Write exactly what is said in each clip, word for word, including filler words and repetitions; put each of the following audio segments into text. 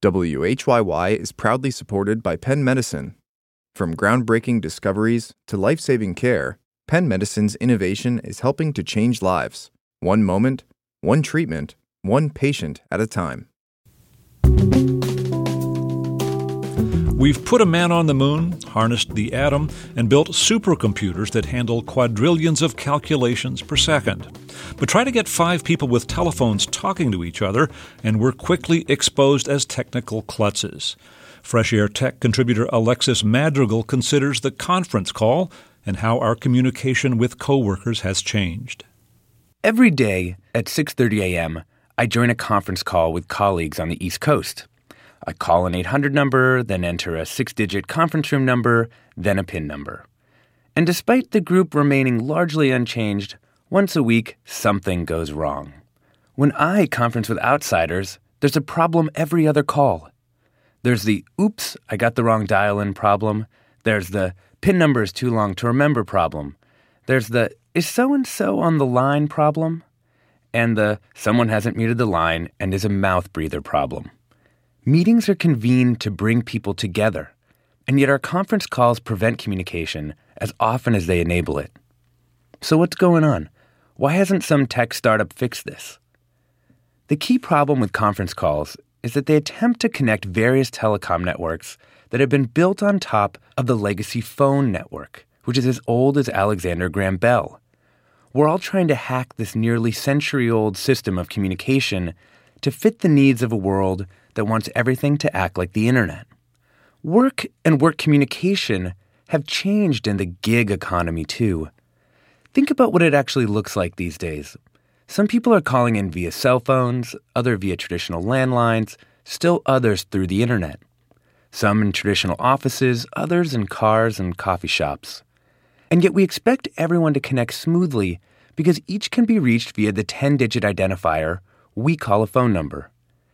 W H Y Y is proudly supported by Penn Medicine. From groundbreaking discoveries to life-saving care, Penn Medicine's innovation is helping to change lives, one moment, one treatment, one patient at a time. We've put a man on the moon, harnessed the atom, and built supercomputers that handle quadrillions of calculations per second. But try to get five people with telephones talking to each other, and we're quickly exposed as technical klutzes. Fresh Air Tech contributor Alexis Madrigal considers the conference call and how our communication with coworkers has changed. Every day at six thirty a.m., I join a conference call with colleagues on the East Coast. I call an eight hundred number, then enter a six-digit conference room number, then a PIN number. And despite the group remaining largely unchanged, once a week, something goes wrong. When I conference with outsiders, there's a problem every other call. There's the, oops, I got the wrong dial-in problem. There's the, PIN number is too long to remember problem. There's the, is so-and-so on the line problem? And the, someone hasn't muted the line and is a mouth breather problem. Meetings are convened to bring people together, and yet our conference calls prevent communication as often as they enable it. So what's going on? Why hasn't some tech startup fixed this? The key problem with conference calls is that they attempt to connect various telecom networks that have been built on top of the legacy phone network, which is as old as Alexander Graham Bell. We're all trying to hack this nearly century-old system of communication to fit the needs of a world that wants everything to act like the internet. Work and work communication have changed in the gig economy, too. Think about what it actually looks like these days. Some people are calling in via cell phones, others via traditional landlines, still others through the internet. Some in traditional offices, others in cars and coffee shops. And yet we expect everyone to connect smoothly because each can be reached via the ten-digit identifier we call a phone number.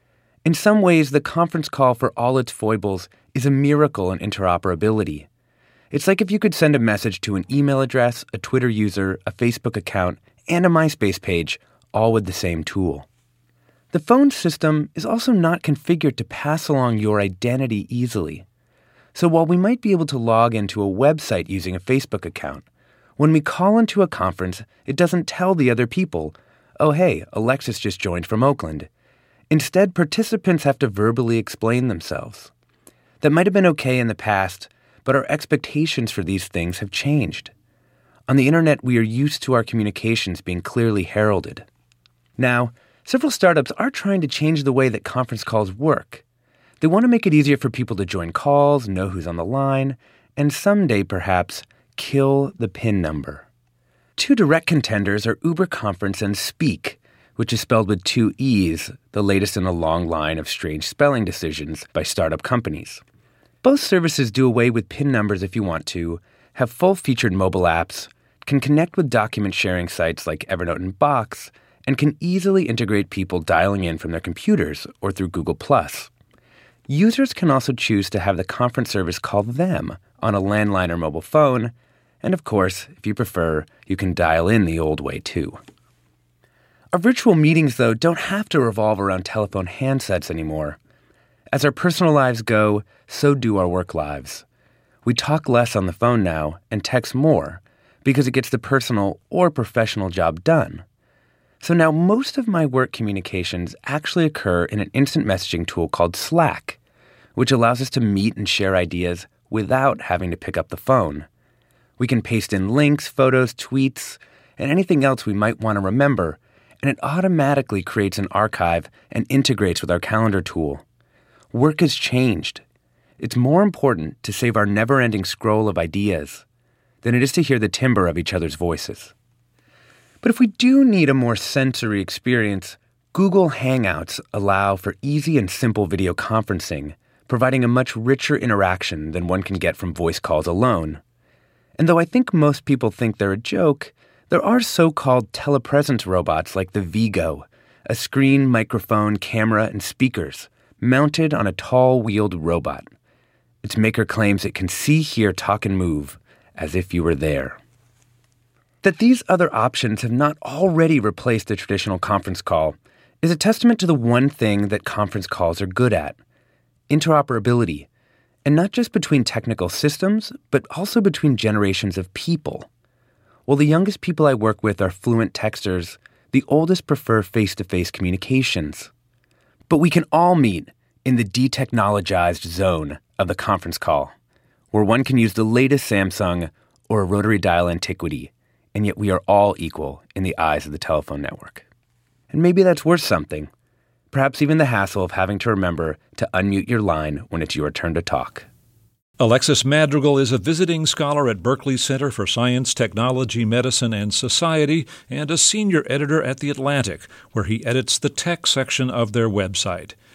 In some ways, the conference call, for all its foibles, is a miracle in interoperability. It's like if you could send a message to an email address, a Twitter user, a Facebook account, and a MySpace page, all with the same tool. The phone system is also not configured to pass along your identity easily. So while we might be able to log into a website using a Facebook account, when we call into a conference, it doesn't tell the other people, oh hey, Alexis just joined from Oakland. Instead, participants have to verbally explain themselves. That might have been okay in the past, but our expectations for these things have changed. On the internet, we are used to our communications being clearly heralded. Now, several startups are trying to change the way that conference calls work. They want to make it easier for people to join calls, know who's on the line, and someday, perhaps, kill the PIN number. Two direct contenders are Uber Conference and Speak, which is spelled with two E's, the latest in a long line of strange spelling decisions by startup companies. Both services do away with PIN numbers if you want to, have full-featured mobile apps, can connect with document-sharing sites like Evernote and Box, and can easily integrate people dialing in from their computers or through Google Plus. Users can also choose to have the conference service call them on a landline or mobile phone, and of course, if you prefer, you can dial in the old way too. Our virtual meetings, though, don't have to revolve around telephone handsets anymore. As our personal lives go, so do our work lives. We talk less on the phone now and text more because it gets the personal or professional job done. So now most of my work communications actually occur in an instant messaging tool called Slack, which allows us to meet and share ideas without having to pick up the phone. We can paste in links, photos, tweets, and anything else we might want to remember, and it automatically creates an archive and integrates with our calendar tool. Work has changed. It's more important to save our never-ending scroll of ideas than it is to hear the timbre of each other's voices. But if we do need a more sensory experience, Google Hangouts allow for easy and simple video conferencing, providing a much richer interaction than one can get from voice calls alone. And though I think most people think they're a joke, there are so-called telepresence robots like the Vigo, a screen, microphone, camera, and speakers mounted on a tall-wheeled robot. Its maker claims it can see, hear, talk, and move as if you were there. That these other options have not already replaced the traditional conference call is a testament to the one thing that conference calls are good at, interoperability, and not just between technical systems, but also between generations of people. While the youngest people I work with are fluent texters, the oldest prefer face-to-face communications. But we can all meet in the detechnologized zone of the conference call, where one can use the latest Samsung or a rotary dial antiquity, and yet we are all equal in the eyes of the telephone network. And maybe that's worth something, perhaps even the hassle of having to remember to unmute your line when it's your turn to talk. Alexis Madrigal is a visiting scholar at Berkeley Center for Science, Technology, Medicine, and Society and a senior editor at The Atlantic, where he edits the tech section of their website.